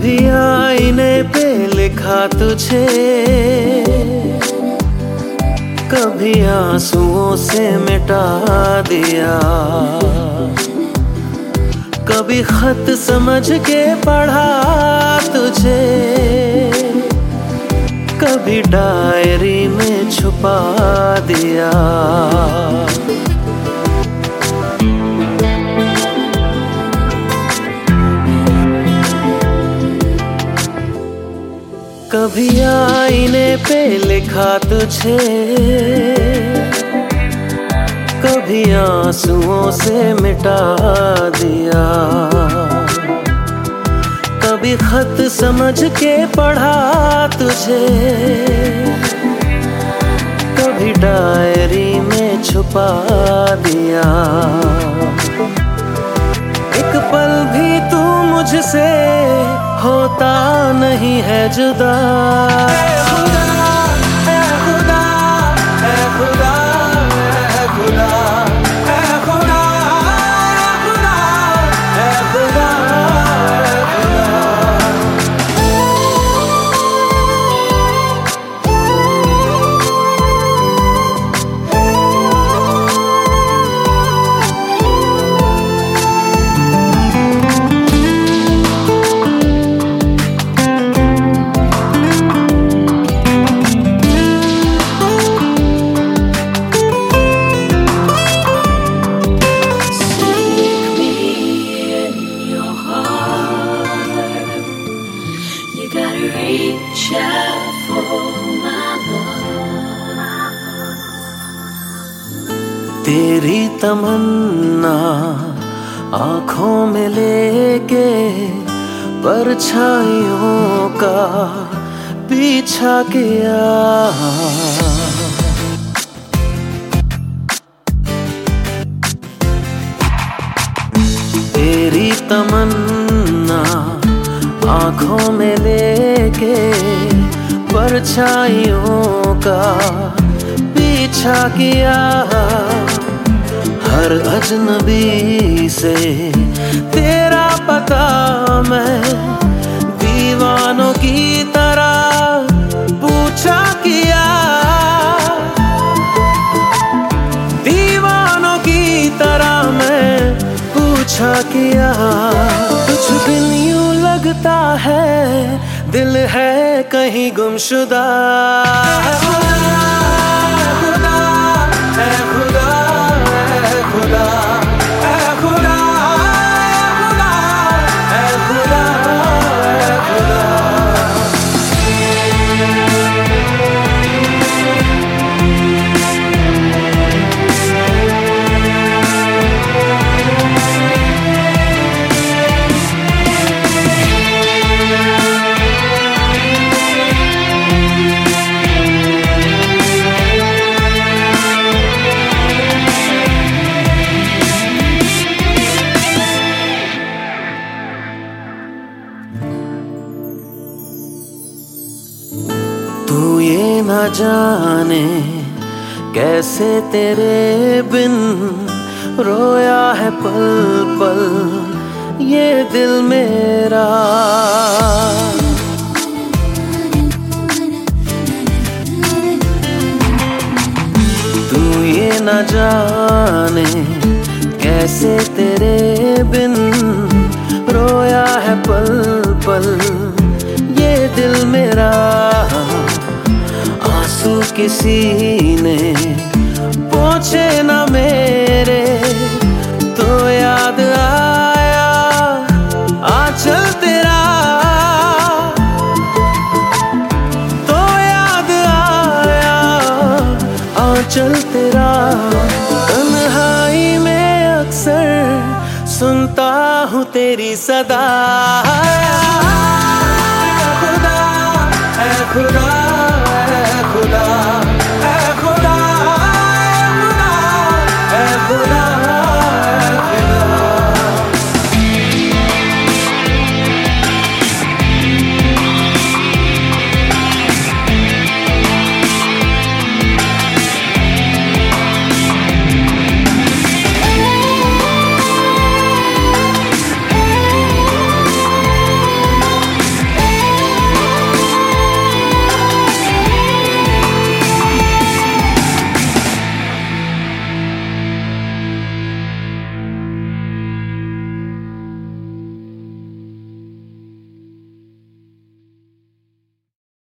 कभी आईने पे लिखा तुझे, कभी आंसुओं से मिटा दिया, कभी खत समझ के पढ़ा तुझे, कभी डायरी में छुपा दिया। कभी आईने पे लिखा तुझे, कभी आंसुओं से मिटा दिया, कभी खत समझ के पढ़ा तुझे, कभी डायरी में छुपा दिया। एक पल भी तू मुझसे होता नहीं है जुदा। ऐ खुदा, ऐ खुदा, ऐ खुदा, ऐ खुदा, ऐ खुदा, ऐ खुदा, ऐ खुदा। Reach out for my love. तेरी तमन्ना आँखों में लेके परछाइयों का पीछा किया। तेरी तमन्ना आँखों में लेके परछाइयों का पीछा किया। हर अजनबी से तेरा पता मैं दीवानों की तरह पूछा किया। दीवानों की तरह मैं पूछा किया। कुछ दिन यूं लगता है दिल है कहीं गुमशुदा। ऐ खुदा, ऐ खुदा, ऐ खुदा, ऐ खुदा, ऐ खुदा, ऐ खुदा। तू ये न जाने कैसे तेरे बिन रोया है पल पल ये दिल मेरा। तू ये न जाने कैसे तेरे बिन रोया है पल पल ये दिल मेरा। आंसू किसी ने पोंछे न मेरे तो याद आया आंचल तेरा। तो याद आया आंचल तेरा। तन्हाई में अक्सर सुनता हूँ तेरी सदा। खुदा, ऐ खुदा, ऐ खुदा।